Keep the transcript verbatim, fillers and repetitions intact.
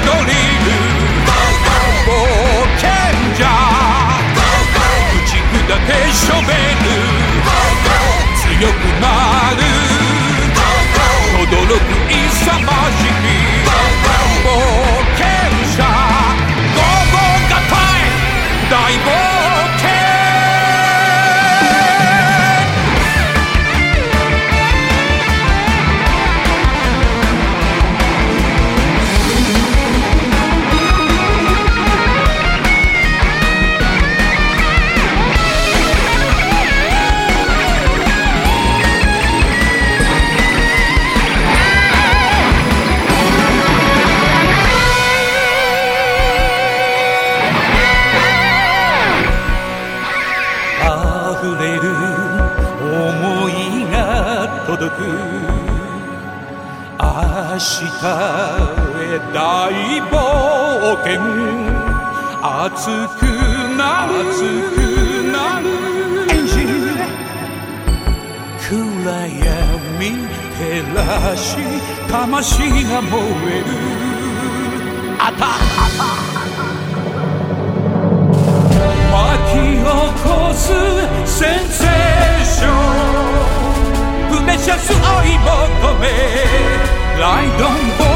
りる冒険者打ち砕けしょべる強くなる轟く勇ましき冒険者ゴーゴー合体大冒険溢れる想いが届く明日へ大冒険熱くなる熱くなるエンジン暗闇照らし魂が燃えるあたあた巻き起こすセンセーションプレシャス追い求めライドンボ